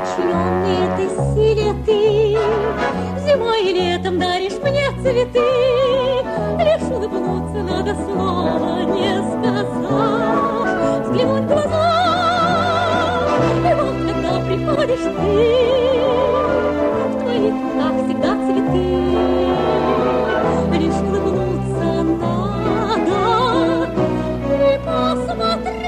Подчиненный этой силе ты зимой и летом даришь мне цветы. Лишь улыбнуться надо, слова не сказав, взглянуть в глаза, и вот когда приходишь ты, в твоих руках всегда цветы. Лишь улыбнуться надо и посмотреть.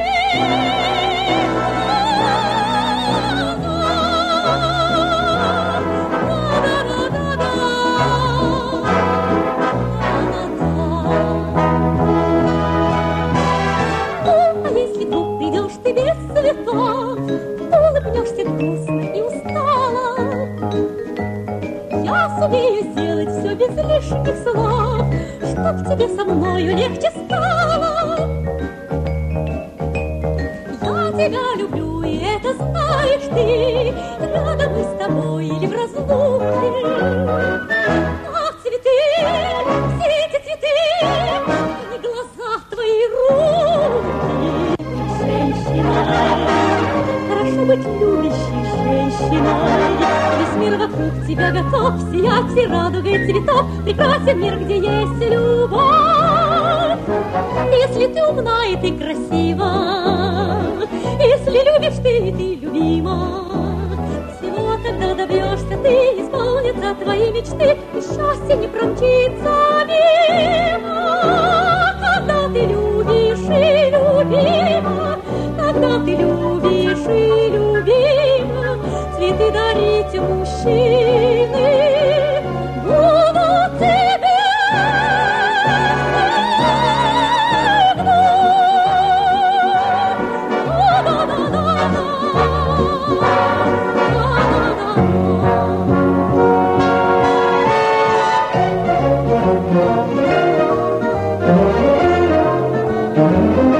Улыбнешься грустно и устало. Я сумею сделать все без лишних слов, чтоб тебе со мною легче стало. Я тебя люблю, и это знаешь ты. Рядом мы с тобой или в разлуке. Ах, цветы, все эти цветы, не глаза твои, руки. Женщина, хорошо быть любящей женщиной. Весь мир вокруг тебя готов сиять и радугой цветов. Прекрасен мир, где есть любовь. Если ты умна и ты красива, если любишь ты и ты любима, всего тогда добьешься ты, исполнятся твои мечты, и счастье не промчится мимо. Когда ты любишь и любима, когда ты любишь и любима, цветы дарить мужчины будут тебе вновь.